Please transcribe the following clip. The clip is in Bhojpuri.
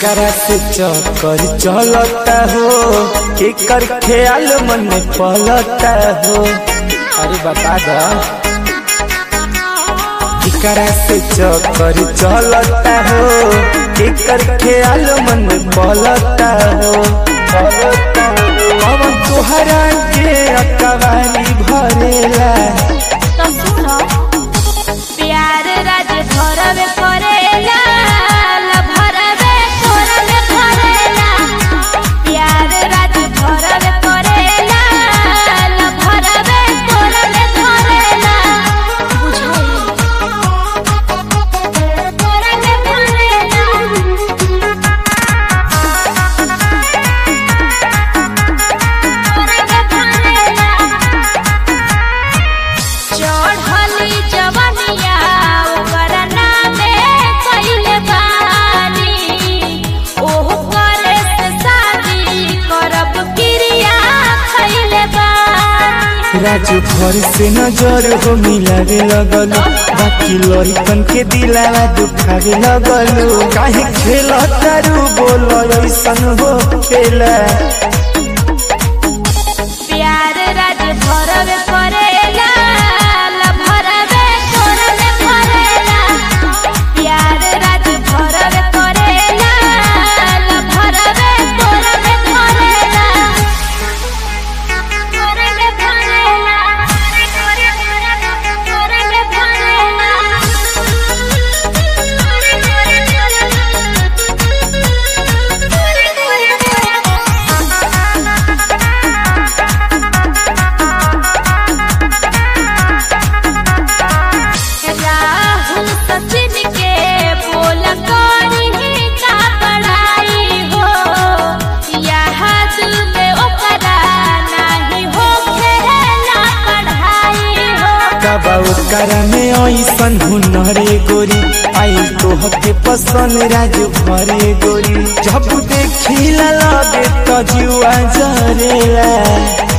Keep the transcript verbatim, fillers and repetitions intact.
केकरा से चक्कर चलता हो, केकर ख्याल मन में पलता हो। अरे बता दा केकरा से चक्कर चलता हो, केकर ख्याल मन में पलता हो। अब तुहरा के अकवारी भरेला तो सुनो प्यार राज भरवे करेला भरवे तोरवे भरेला प्यार राज भरवे करेला भरवे तोरवे भरेला बुझाई तोरवे भरेला चढ़ली जवनिया ओकर नामे कइले बानी ओह करे से शादी करब क्रिया खइले बानी। राजू भर से नजर हो मिलावे लगलू, बाकी लड़कन के दिलावा दुखावे लगलू। काहे खेला तारू बोलो ऐसन हो खेला प्यार राज भरवे करेला भरवे तोरवे भरेला प्यार राज भरवे करेला भरवे तोरवे भरेला तोरवे भरेला तोरवे भरेला राहुल सचिन के बोल करी का पढ़ाई हो याद में ओकरा नहीं हो खेला पढ़ाई हो। कबा ओकरा में ऐसन हुनरे गोरी आई तोहके पसंद राजू भरे गोरी। जब देखिला लगे तो जुआ जरेला।